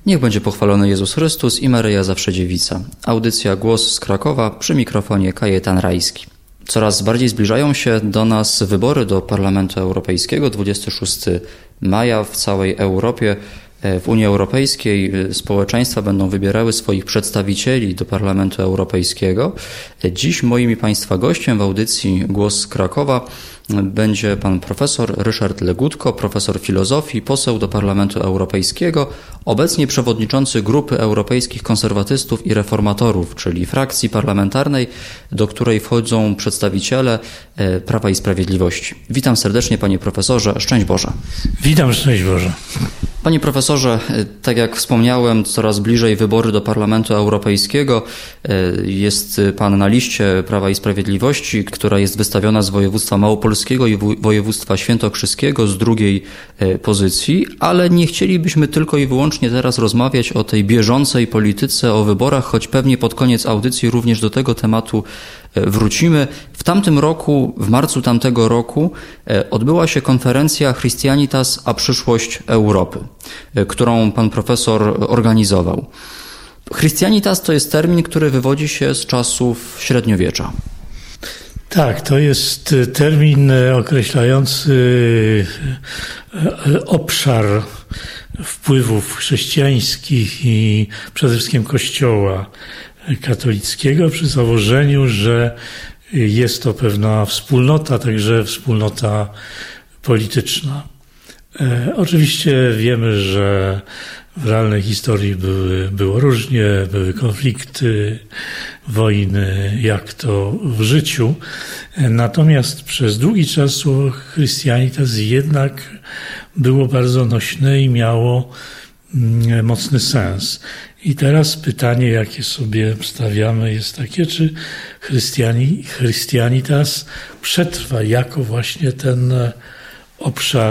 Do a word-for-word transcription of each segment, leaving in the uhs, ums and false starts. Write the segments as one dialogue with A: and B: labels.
A: Niech będzie pochwalony Jezus Chrystus i Maryja Zawsze Dziewica. Audycja Głos z Krakowa, przy mikrofonie Kajetan Rajski. Coraz bardziej zbliżają się do nas wybory do Parlamentu Europejskiego. dwudziestego szóstego maja w całej Europie, w Unii Europejskiej społeczeństwa będą wybierały swoich przedstawicieli do Parlamentu Europejskiego. Dziś moim i Państwa gościem w audycji Głos z Krakowa będzie pan profesor Ryszard Legutko, profesor filozofii, poseł do Parlamentu Europejskiego, obecnie przewodniczący Grupy Europejskich Konserwatystów i Reformatorów, czyli frakcji parlamentarnej, do której wchodzą przedstawiciele Prawa i Sprawiedliwości. Witam serdecznie, panie profesorze. Szczęść Boże.
B: Witam, szczęść Boże.
A: Panie profesorze, tak jak wspomniałem, coraz bliżej wybory do Parlamentu Europejskiego. Jest pan na liście Prawa i Sprawiedliwości, która jest wystawiona z województwa małopolskiego i województwa świętokrzyskiego z drugiej pozycji, ale nie chcielibyśmy tylko i wyłącznie teraz rozmawiać o tej bieżącej polityce, o wyborach, choć pewnie pod koniec audycji również do tego tematu wrócimy. W tamtym roku, w marcu tamtego roku odbyła się konferencja Christianitas a przyszłość Europy, którą pan profesor organizował. Christianitas to jest termin, który wywodzi się z czasów średniowiecza.
B: Tak, to jest termin określający obszar wpływów chrześcijańskich i przede wszystkim Kościoła katolickiego, przy założeniu, że jest to pewna wspólnota, także wspólnota polityczna. E, oczywiście wiemy, że w realnej historii były, było różnie, były konflikty, wojny, jak to w życiu. E, natomiast przez długi czas słowo Christianitas jednak było bardzo nośne i miało mm, mocny sens. I teraz pytanie, jakie sobie stawiamy, jest takie, czy Christiani, Christianitas przetrwa jako właśnie ten obszar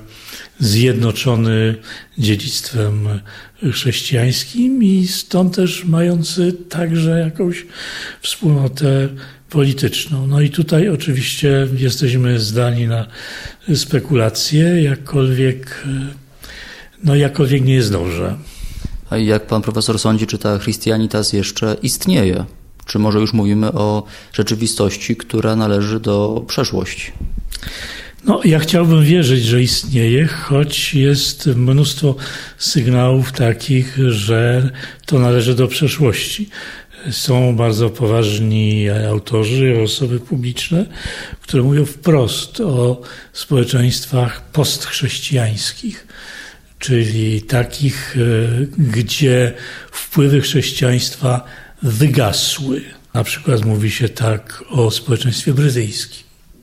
B: zjednoczony dziedzictwem chrześcijańskim i stąd też mający także jakąś wspólnotę polityczną. No i tutaj oczywiście jesteśmy zdani na spekulacje, jakkolwiek, no jakkolwiek nie jest dobrze.
A: A jak pan profesor sądzi, czy ta Christianitas jeszcze istnieje? Czy może już mówimy o rzeczywistości, która należy do przeszłości?
B: No, ja chciałbym wierzyć, że istnieje, choć jest mnóstwo sygnałów takich, że to należy do przeszłości. Są bardzo poważni autorzy, osoby publiczne, które mówią wprost o społeczeństwach postchrześcijańskich, czyli takich, gdzie wpływy chrześcijaństwa wygasły. Na przykład mówi się tak o społeczeństwie brytyjskim.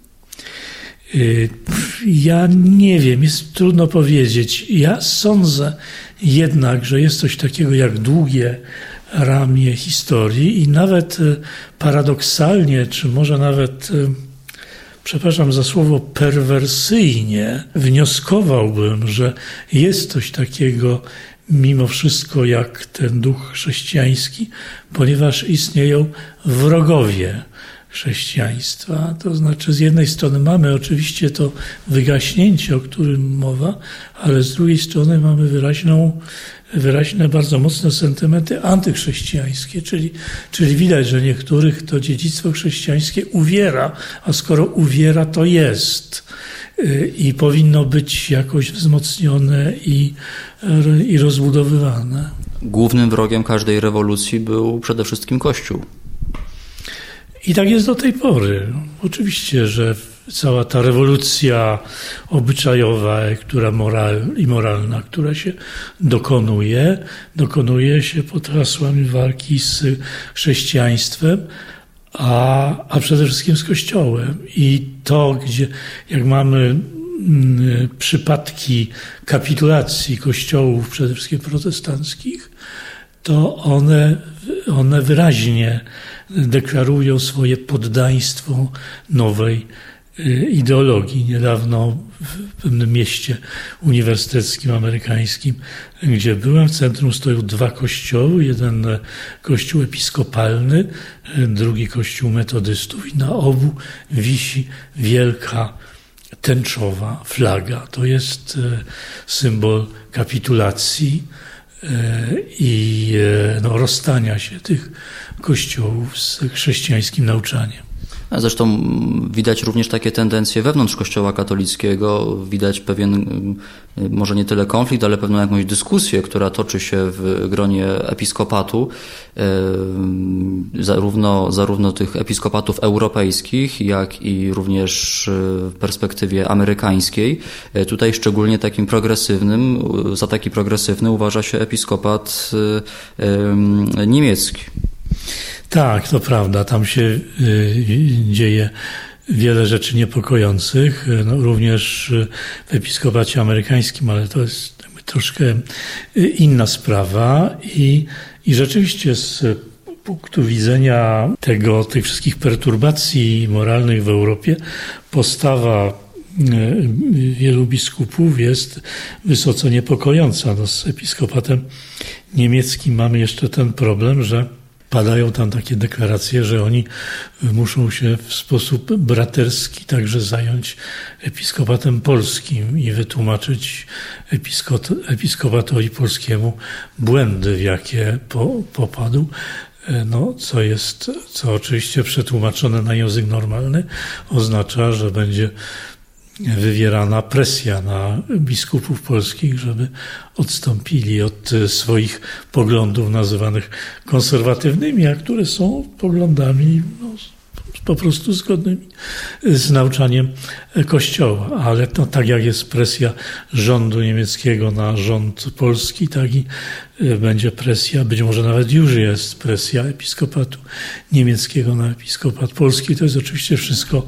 B: Ja nie wiem, jest trudno powiedzieć. Ja sądzę jednak, że jest coś takiego jak długie ramię historii i nawet paradoksalnie, czy może nawet, przepraszam za słowo, perwersyjnie wnioskowałbym, że jest coś takiego mimo wszystko jak ten duch chrześcijański, ponieważ istnieją wrogowie chrześcijaństwa. To znaczy z jednej strony mamy oczywiście to wygaśnięcie, o którym mowa, ale z drugiej strony mamy wyraźną, wyraźne, bardzo mocne sentymenty antychrześcijańskie, czyli, czyli widać, że niektórych to dziedzictwo chrześcijańskie uwiera, a skoro uwiera, to jest i powinno być jakoś wzmocnione i, i rozbudowywane.
A: Głównym wrogiem każdej rewolucji był przede wszystkim Kościół.
B: I tak jest do tej pory. Oczywiście, że cała ta rewolucja obyczajowa, która moral, i moralna, która się dokonuje, dokonuje się pod hasłami walki z chrześcijaństwem, a, a przede wszystkim z Kościołem. I to, gdzie jak mamy m, przypadki kapitulacji kościołów, przede wszystkim protestanckich, to one, one wyraźnie deklarują swoje poddaństwo nowej ideologii. Niedawno w pewnym mieście uniwersyteckim amerykańskim, gdzie byłem, w centrum stoją dwa kościoły, jeden kościół episkopalny, drugi kościół metodystów i na obu wisi wielka tęczowa flaga. To jest symbol kapitulacji i no, rozstania się tych kościołów z chrześcijańskim nauczaniem.
A: Zresztą widać również takie tendencje wewnątrz Kościoła katolickiego, widać pewien, może nie tyle konflikt, ale pewną jakąś dyskusję, która toczy się w gronie episkopatu, zarówno, zarówno tych episkopatów europejskich, jak i również w perspektywie amerykańskiej. Tutaj szczególnie takim progresywnym, za taki progresywny uważa się episkopat niemiecki.
B: Tak, to prawda. Tam się y, dzieje wiele rzeczy niepokojących, no, również w episkopacie amerykańskim, ale to jest troszkę inna sprawa i, i rzeczywiście z punktu widzenia tego, tych wszystkich perturbacji moralnych w Europie, postawa wielu biskupów jest wysoce niepokojąca. No, z episkopatem niemieckim mamy jeszcze ten problem, że padają tam takie deklaracje, że oni muszą się w sposób braterski także zająć episkopatem polskim i wytłumaczyć episkopatowi polskiemu błędy, w jakie po, popadł. No, co jest, co oczywiście przetłumaczone na język normalny oznacza, że będzie wywierana presja na biskupów polskich, żeby odstąpili od swoich poglądów nazywanych konserwatywnymi, a które są poglądami no, po prostu zgodnymi z nauczaniem Kościoła. Ale to tak jak jest presja rządu niemieckiego na rząd polski, tak i będzie presja, być może nawet już jest presja episkopatu niemieckiego na episkopat polski. To jest oczywiście wszystko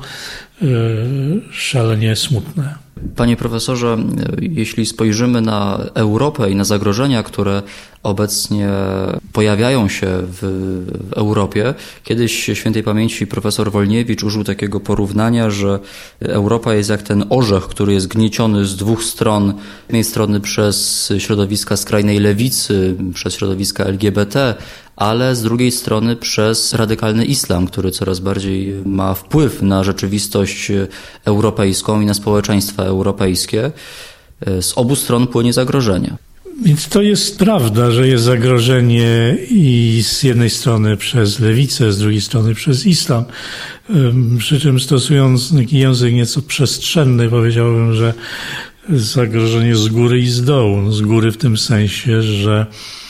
B: szalenie smutne.
A: Panie profesorze, jeśli spojrzymy na Europę i na zagrożenia, które obecnie pojawiają się w, w Europie, kiedyś świętej pamięci profesor Wolniewicz użył takiego porównania, że Europa jest jak ten orzech, który jest gnieciony z dwóch stron. Z jednej strony przez środowiska skrajnej lewicy, przez środowiska L G B T, ale z drugiej strony przez radykalny islam, który coraz bardziej ma wpływ na rzeczywistość europejską i na społeczeństwa europejskie. Z obu stron płynie zagrożenie.
B: Więc to jest prawda, że jest zagrożenie i z jednej strony przez lewicę, z drugiej strony przez islam. Przy czym stosując język nieco przestrzenny, powiedziałbym, że zagrożenie z góry i z dołu. Z góry w tym sensie, że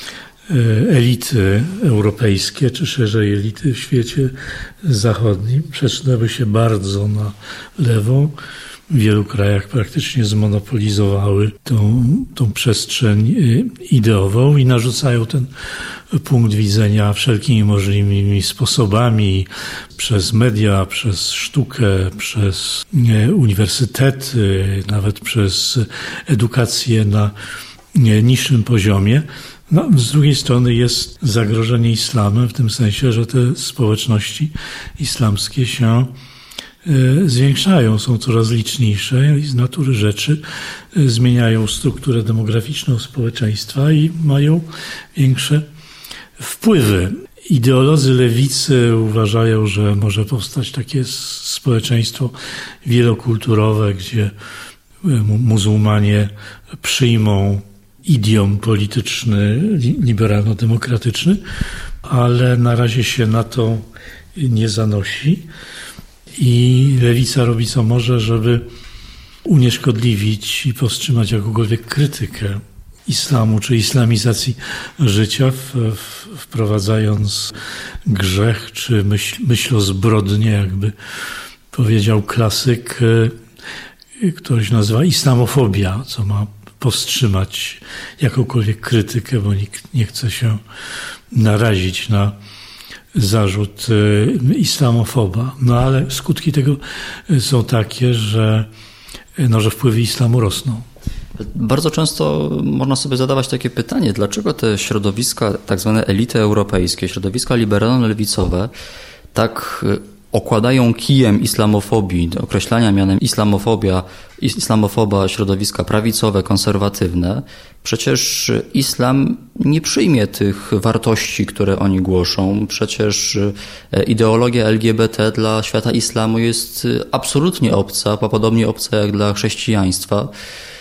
B: elity europejskie, czy szerzej elity w świecie zachodnim przesunęły się bardzo na lewo. W wielu krajach praktycznie zmonopolizowały tą, tą przestrzeń ideową i narzucają ten punkt widzenia wszelkimi możliwymi sposobami, przez media, przez sztukę, przez uniwersytety, nawet przez edukację na niższym poziomie. No, z drugiej strony jest zagrożenie islamem w tym sensie, że te społeczności islamskie się zwiększają, są coraz liczniejsze i z natury rzeczy zmieniają strukturę demograficzną społeczeństwa i mają większe wpływy. Ideolodzy lewicy uważają, że może powstać takie społeczeństwo wielokulturowe, gdzie muzułmanie przyjmą idiom polityczny, liberalno-demokratyczny, ale na razie się na to nie zanosi i lewica robi co może, żeby unieszkodliwić i powstrzymać jakąkolwiek krytykę islamu czy islamizacji życia, w, w, wprowadzając grzech czy myśl, myśl o zbrodnie, jakby powiedział klasyk, ktoś nazywa islamofobia, co ma powstrzymać jakąkolwiek krytykę, bo nikt nie chce się narazić na zarzut islamofoba. No ale skutki tego są takie, że, no, że wpływy islamu rosną.
A: Bardzo często można sobie zadawać takie pytanie, dlaczego te środowiska, tak zwane elity europejskie, środowiska liberalno-lewicowe, tak okładają kijem islamofobii, do określania mianem islamofobia, islamofoba środowiska prawicowe, konserwatywne. Przecież islam nie przyjmie tych wartości, które oni głoszą. Przecież ideologia L G B T dla świata islamu jest absolutnie obca, podobnie obca jak dla chrześcijaństwa.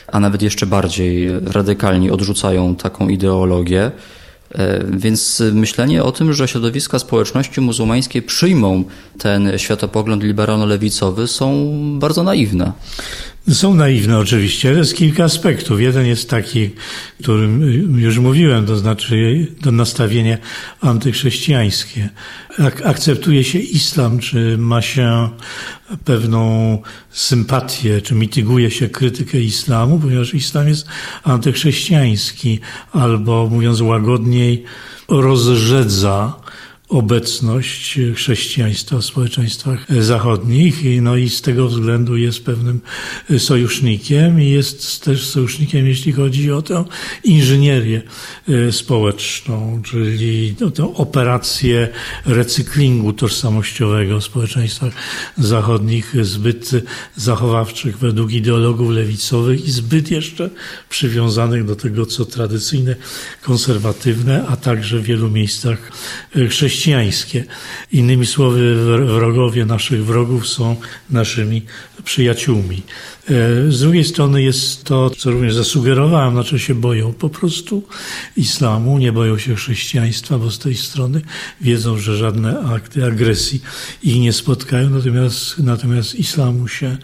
A: a nawet jeszcze bardziej radykalnie odrzucają taką ideologię. Więc myślenie o tym, że środowiska społeczności muzułmańskiej przyjmą ten światopogląd liberalno-lewicowy, są bardzo naiwne.
B: Są naiwne oczywiście, ale jest kilka aspektów. Jeden jest taki, o którym już mówiłem, to znaczy to nastawienie antychrześcijańskie. Ak- akceptuje się islam, czy ma się pewną sympatię, czy mityguje się krytykę islamu, ponieważ islam jest antychrześcijański, albo mówiąc łagodniej, rozrzedza obecność chrześcijaństwa w społeczeństwach zachodnich, no i z tego względu jest pewnym sojusznikiem i jest też sojusznikiem, jeśli chodzi o tę inżynierię społeczną, czyli tę operację recyklingu tożsamościowego w społeczeństwach zachodnich, zbyt zachowawczych według ideologów lewicowych i zbyt jeszcze przywiązanych do tego, co tradycyjne, konserwatywne, a także w wielu miejscach chrześcijańskie. Chrześcijańskie. Innymi słowy, wrogowie naszych wrogów są naszymi przyjaciółmi. Z drugiej strony jest to, co również zasugerowałem, znaczy się boją po prostu islamu, nie boją się chrześcijaństwa, bo z tej strony wiedzą, że żadne akty agresji ich nie spotkają, natomiast, natomiast islamu się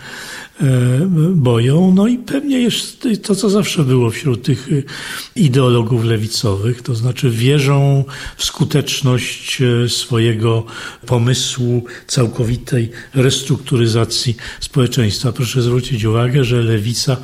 B: boją. No i pewnie jest to, co zawsze było wśród tych ideologów lewicowych, to znaczy wierzą w skuteczność swojego pomysłu całkowitej restrukturyzacji społeczeństwa. Proszę zwrócić uwagę, że lewica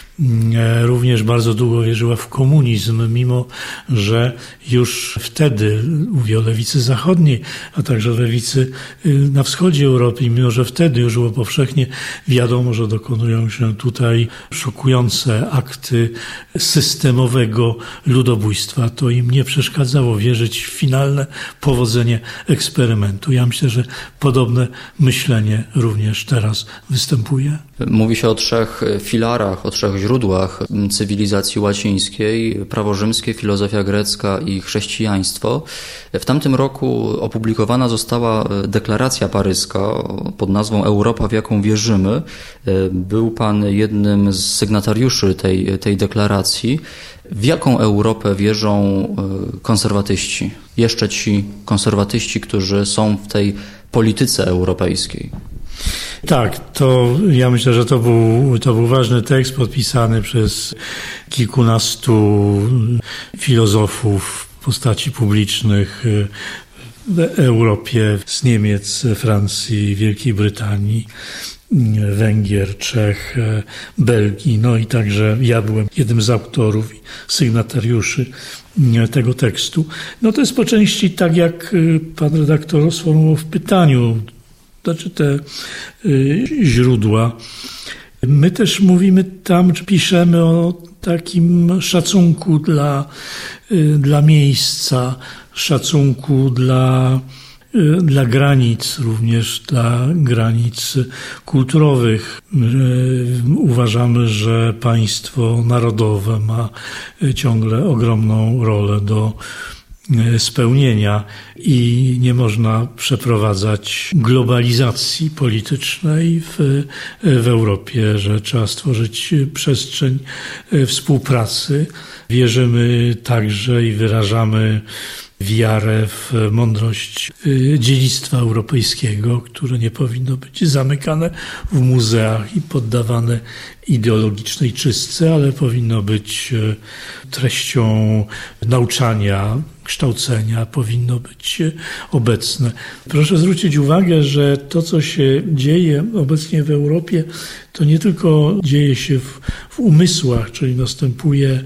B: również bardzo długo wierzyła w komunizm, mimo że już wtedy, mówię o lewicy zachodniej, a także lewicy na wschodzie Europy, mimo że wtedy już było powszechnie wiadomo, że dokonują się tutaj szokujące akty systemowego ludobójstwa, to im nie przeszkadzało wierzyć w finalne powodzenie eksperymentu. Ja myślę, że podobne myślenie również teraz występuje.
A: Mówi się o trzech filarach, o trzech źródłach cywilizacji łacińskiej: prawo rzymskie, filozofia grecka i chrześcijaństwo. W tamtym roku opublikowana została deklaracja paryska pod nazwą Europa, w jaką wierzymy. Był pan jednym z sygnatariuszy tej, tej deklaracji. W jaką Europę wierzą konserwatyści? Jeszcze ci konserwatyści, którzy są w tej polityce europejskiej.
B: Tak, to ja myślę, że to był, to był ważny tekst podpisany przez kilkunastu filozofów w postaci publicznych w Europie, z Niemiec, Francji, Wielkiej Brytanii, Węgier, Czech, Belgii, no i także ja byłem jednym z autorów i sygnatariuszy tego tekstu. No to jest po części tak, jak pan redaktor sformułował w pytaniu, znaczy te y, źródła. My też mówimy tam, czy piszemy o takim szacunku dla, y, dla miejsca, szacunku dla, y, dla granic, również dla granic kulturowych. Y, uważamy, że państwo narodowe ma ciągle ogromną rolę do spełnienia i nie można przeprowadzać globalizacji politycznej w, w Europie, że trzeba stworzyć przestrzeń współpracy. Wierzymy także i wyrażamy wiarę w mądrość dziedzictwa europejskiego, które nie powinno być zamykane w muzeach i poddawane ideologicznej czystce, ale powinno być treścią nauczania, kształcenia, powinno być obecne. Proszę zwrócić uwagę, że to, co się dzieje obecnie w Europie, to nie tylko dzieje się w, w umysłach, czyli następuje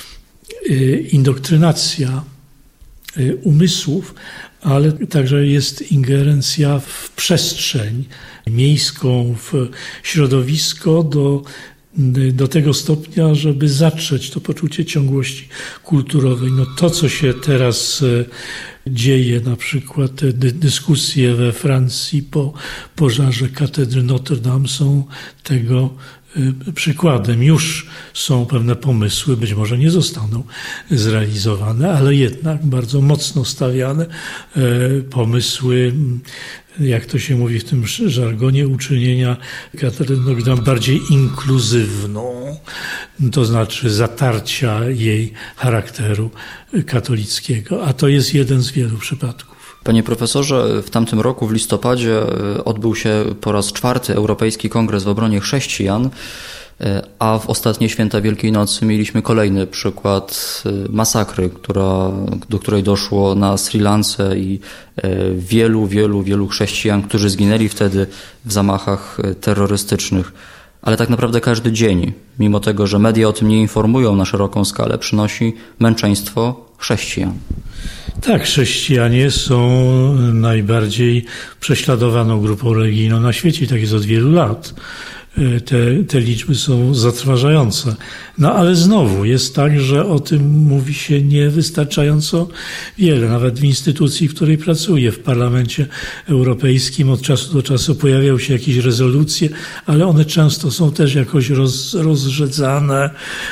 B: indoktrynacja umysłów, ale także jest ingerencja w przestrzeń miejską, w środowisko do, do tego stopnia, żeby zatrzeć to poczucie ciągłości kulturowej. No to, co się teraz dzieje, na przykład te dyskusje we Francji po pożarze katedry Notre Dame są tego przykładem. Już są pewne pomysły, być może nie zostaną zrealizowane, ale jednak bardzo mocno stawiane pomysły, jak to się mówi w tym żargonie, uczynienia Katarynę bardziej inkluzywną, to znaczy zatarcia jej charakteru katolickiego, a to jest jeden z wielu przypadków.
A: Panie profesorze, w tamtym roku w listopadzie odbył się po raz czwarty Europejski Kongres w obronie chrześcijan, a w ostatnie święta Wielkiej Nocy mieliśmy kolejny przykład masakry, która, do której doszło na Sri Lance i wielu, wielu, wielu chrześcijan, którzy zginęli wtedy w zamachach terrorystycznych. Ale tak naprawdę każdy dzień, mimo tego, że media o tym nie informują na szeroką skalę, przynosi męczeństwo chrześcijan.
B: Tak, chrześcijanie są najbardziej prześladowaną grupą religijną na świecie i tak jest od wielu lat. Te, te liczby są zatrważające. No ale znowu jest tak, że o tym mówi się niewystarczająco wiele. Nawet w instytucji, w której pracuję, w Parlamencie Europejskim od czasu do czasu pojawiają się jakieś rezolucje, ale one często są też jakoś roz, rozrzedzane,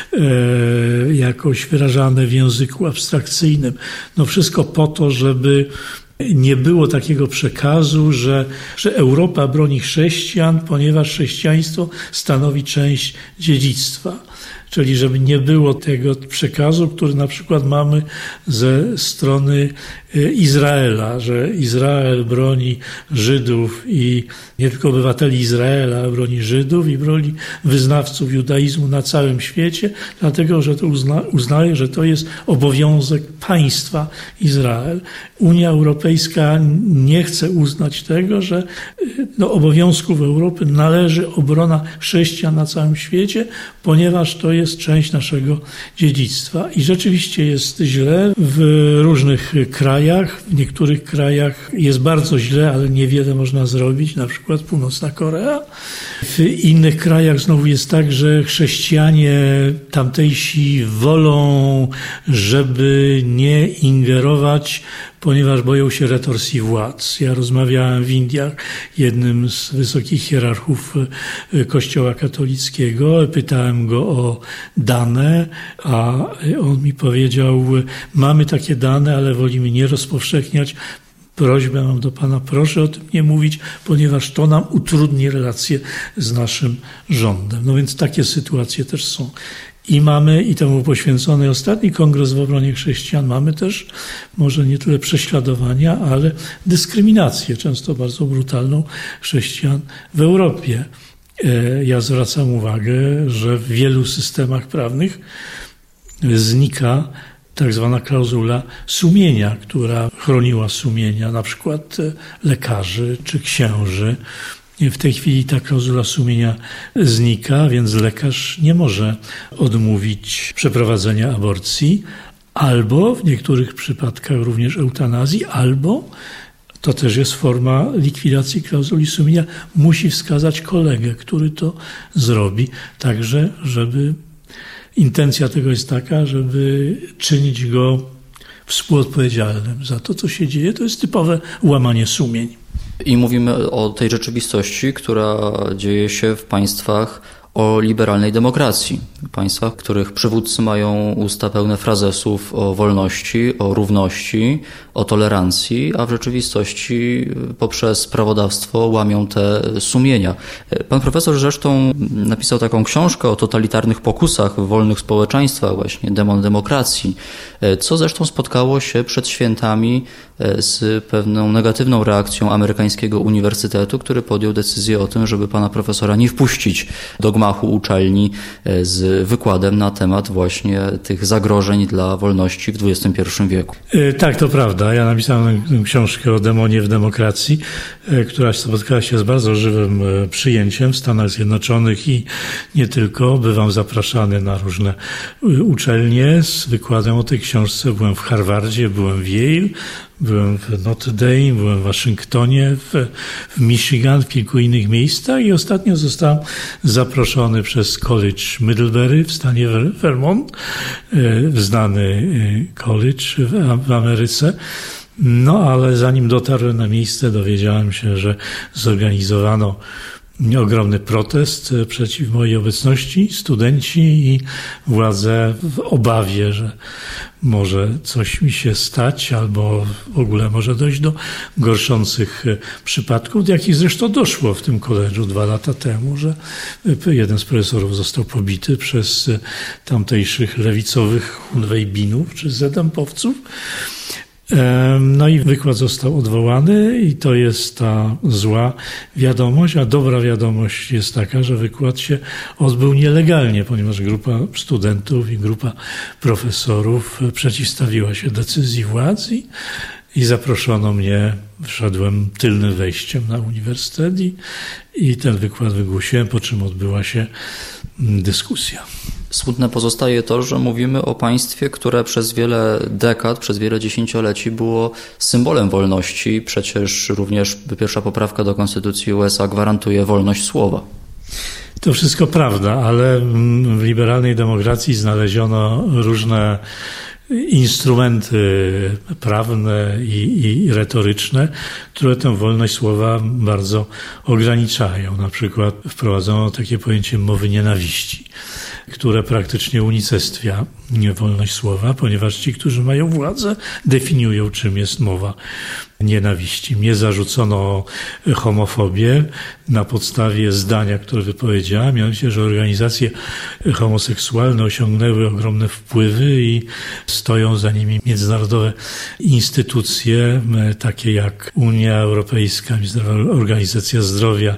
B: e, jakoś wyrażane w języku abstrakcyjnym. No wszystko po to, żeby nie było takiego przekazu, że, że Europa broni chrześcijan, ponieważ chrześcijaństwo stanowi część dziedzictwa. Czyli żeby nie było tego przekazu, który na przykład mamy ze strony Izraela, że Izrael broni Żydów i nie tylko obywateli Izraela, ale broni Żydów i broni wyznawców judaizmu na całym świecie, dlatego że to uzna, uznaje, że to jest obowiązek państwa Izrael. Unia Europejska nie chce uznać tego, że do obowiązków Europy należy obrona chrześcijan na całym świecie, ponieważ to jest część naszego dziedzictwa. I rzeczywiście jest źle w różnych krajach. W niektórych krajach jest bardzo źle, ale niewiele można zrobić, na przykład Północna Korea. W innych krajach znowu jest tak, że chrześcijanie tamtejsi wolą, żeby nie ingerować, ponieważ boją się retorsji władz. Ja rozmawiałem w Indiach, jednym z wysokich hierarchów Kościoła katolickiego, pytałem go o dane, a on mi powiedział, mamy takie dane, ale wolimy nie rozpowszechniać. Prośbę mam do Pana, proszę o tym nie mówić, ponieważ to nam utrudni relacje z naszym rządem. No więc takie sytuacje też są. I mamy, i temu poświęcony ostatni kongres w obronie chrześcijan, mamy też może nie tyle prześladowania, ale dyskryminację, często bardzo brutalną chrześcijan w Europie. Ja zwracam uwagę, że w wielu systemach prawnych znika tak zwana klauzula sumienia, która chroniła sumienia na przykład lekarzy czy księży. W tej chwili ta klauzula sumienia znika, więc lekarz nie może odmówić przeprowadzenia aborcji, albo w niektórych przypadkach również eutanazji, albo, to też jest forma likwidacji klauzuli sumienia, musi wskazać kolegę, który to zrobi, także żeby intencja tego jest taka, żeby czynić go współodpowiedzialnym za to, co się dzieje. To jest typowe łamanie sumień.
A: I mówimy o tej rzeczywistości, która dzieje się w państwach o liberalnej demokracji. Państwach, których przywódcy mają usta pełne frazesów o wolności, o równości, o tolerancji, a w rzeczywistości poprzez prawodawstwo łamią te sumienia. Pan profesor zresztą napisał taką książkę o totalitarnych pokusach w wolnych społeczeństwach, właśnie Demon demokracji, co zresztą spotkało się przed świętami z pewną negatywną reakcją amerykańskiego uniwersytetu, który podjął decyzję o tym, żeby pana profesora nie wpuścić do gmachu uczelni z wykładem na temat właśnie tych zagrożeń dla wolności w dwudziestym pierwszym wieku.
B: Tak, to prawda. Ja napisałem książkę o demonie w demokracji, która spotkała się z bardzo żywym przyjęciem w Stanach Zjednoczonych i nie tylko. Bywam zapraszany na różne uczelnie z wykładem o tej książce. Byłem w Harvardzie, byłem w Yale, byłem w Notre Dame, byłem w Waszyngtonie, w, w Michigan, w kilku innych miejscach i ostatnio zostałem zaproszony przez College Middlebury w stanie Vermont, znany college w, w Ameryce. No ale zanim dotarłem na miejsce, dowiedziałem się, że zorganizowano ogromny protest przeciw mojej obecności, studenci i władze w obawie, że może coś mi się stać albo w ogóle może dojść do gorszących przypadków, do jakich zresztą doszło w tym koledżu dwa lata temu, że jeden z profesorów został pobity przez tamtejszych lewicowych hunwejbinów czy zedempowców. No i wykład został odwołany i to jest ta zła wiadomość, a dobra wiadomość jest taka, że wykład się odbył nielegalnie, ponieważ grupa studentów i grupa profesorów przeciwstawiła się decyzji władz i, i zaproszono mnie, wszedłem tylnym wejściem na uniwersytet i, i ten wykład wygłosiłem, po czym odbyła się dyskusja.
A: Smutne pozostaje to, że mówimy o państwie, które przez wiele dekad, przez wiele dziesięcioleci było symbolem wolności. Przecież również pierwsza poprawka do Konstytucji U S A gwarantuje wolność słowa.
B: To wszystko prawda, ale w liberalnej demokracji znaleziono różne instrumenty prawne i, i retoryczne, które tę wolność słowa bardzo ograniczają. Na przykład wprowadzono takie pojęcie mowy nienawiści, które praktycznie unicestwia wolność słowa, ponieważ ci, którzy mają władzę, definiują, czym jest mowa nienawiści. Mnie zarzucono homofobię na podstawie zdania, które wypowiedziałem, mianowicie, że organizacje homoseksualne osiągnęły ogromne wpływy i stoją za nimi międzynarodowe instytucje, takie jak Unia Europejska, Międzynarodowa Organizacja Zdrowia,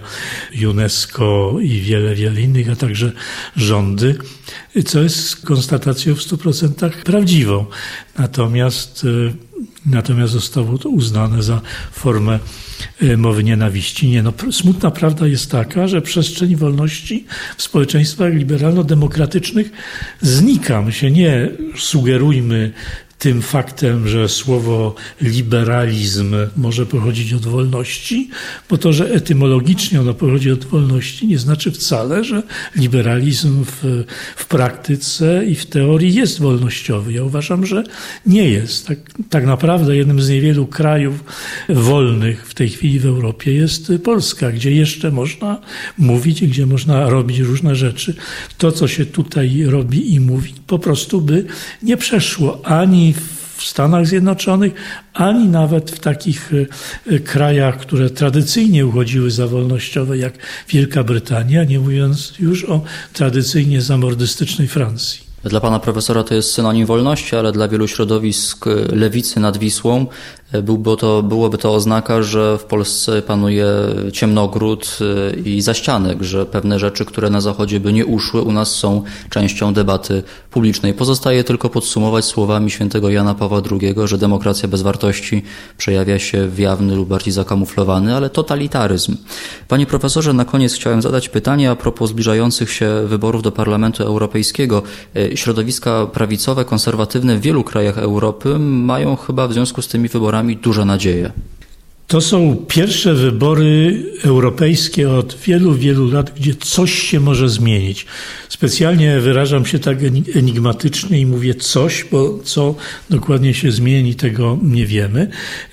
B: UNESCO i wiele, wiele innych, a także rządy, co jest konstatacją w stu procentach prawdziwą. Natomiast Natomiast zostało to uznane za formę mowy nienawiści. Nie, no, smutna prawda jest taka, że przestrzeń wolności w społeczeństwach liberalno-demokratycznych znika. My się nie sugerujmy tym faktem, że słowo liberalizm może pochodzić od wolności, bo to, że etymologicznie ono pochodzi od wolności, nie znaczy wcale, że liberalizm w, w praktyce i w teorii jest wolnościowy. Ja uważam, że nie jest. Tak, tak naprawdę jednym z niewielu krajów wolnych w tej chwili w Europie jest Polska, gdzie jeszcze można mówić i gdzie można robić różne rzeczy. To, co się tutaj robi i mówi, po prostu by nie przeszło ani w Stanach Zjednoczonych, ani nawet w takich krajach, które tradycyjnie uchodziły za wolnościowe, jak Wielka Brytania, nie mówiąc już o tradycyjnie zamordystycznej Francji.
A: Dla pana profesora to jest synonim wolności, ale dla wielu środowisk lewicy nad Wisłą byłby to, byłoby to oznaka, że w Polsce panuje ciemnogród i zaścianek, że pewne rzeczy, które na Zachodzie by nie uszły, u nas są częścią debaty publicznej. Pozostaje tylko podsumować słowami świętego Jana Pawła drugiego, że demokracja bez wartości przejawia się w jawny lub bardziej zakamuflowany, ale totalitaryzm. Panie profesorze, na koniec chciałem zadać pytanie a propos zbliżających się wyborów do Parlamentu Europejskiego. Środowiska prawicowe, konserwatywne w wielu krajach Europy mają chyba w związku z tymi wyborami duże nadzieje.
B: To są pierwsze wybory europejskie od wielu, wielu lat, gdzie coś się może zmienić. Specjalnie wyrażam się tak enigmatycznie i mówię coś, bo co dokładnie się zmieni, tego nie wiemy.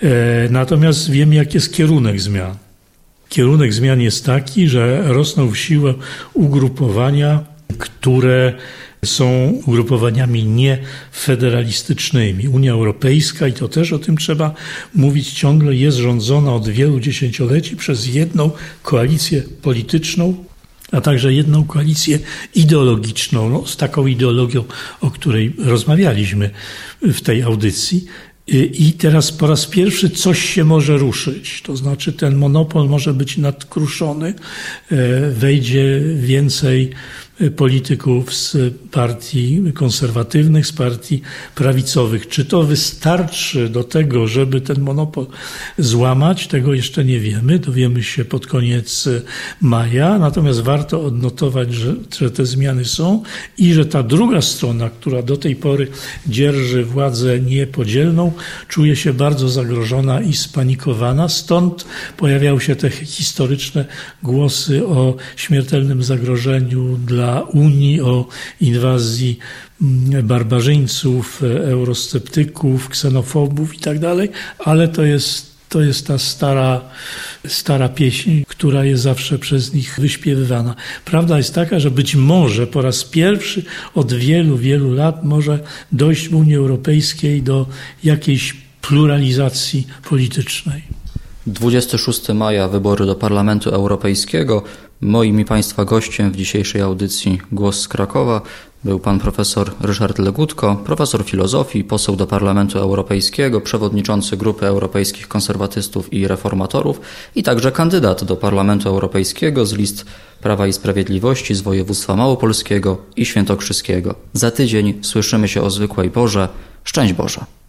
B: Natomiast wiemy, jaki jest kierunek zmian. Kierunek zmian jest taki, że rosną w siłę ugrupowania, które są ugrupowaniami niefederalistycznymi. Unia Europejska, i to też o tym trzeba mówić ciągle, jest rządzona od wielu dziesięcioleci przez jedną koalicję polityczną, a także jedną koalicję ideologiczną, no, z taką ideologią, o której rozmawialiśmy w tej audycji. I teraz po raz pierwszy coś się może ruszyć, to znaczy ten monopol może być nadkruszony, wejdzie więcej polityków z partii konserwatywnych, z partii prawicowych. Czy to wystarczy do tego, żeby ten monopol złamać? Tego jeszcze nie wiemy. Dowiemy się pod koniec maja. Natomiast warto odnotować, że, że te zmiany są i że ta druga strona, która do tej pory dzierży władzę niepodzielną, czuje się bardzo zagrożona i spanikowana. Stąd pojawiały się te historyczne głosy o śmiertelnym zagrożeniu dla Unii, o inwazji barbarzyńców, eurosceptyków, ksenofobów i tak dalej, ale to jest, to jest ta stara, stara pieśń, która jest zawsze przez nich wyśpiewywana. Prawda jest taka, że być może po raz pierwszy od wielu, wielu lat może dojść w Unii Europejskiej do jakiejś pluralizacji politycznej.
A: dwudziestego szóstego maja wybory do Parlamentu Europejskiego. Moim i Państwa gościem w dzisiejszej audycji Głos z Krakowa był pan profesor Ryszard Legutko, profesor filozofii, poseł do Parlamentu Europejskiego, przewodniczący Grupy Europejskich Konserwatystów i Reformatorów i także kandydat do Parlamentu Europejskiego z list Prawa i Sprawiedliwości z województwa małopolskiego i świętokrzyskiego. Za tydzień słyszymy się o zwykłej porze. Szczęść Boże!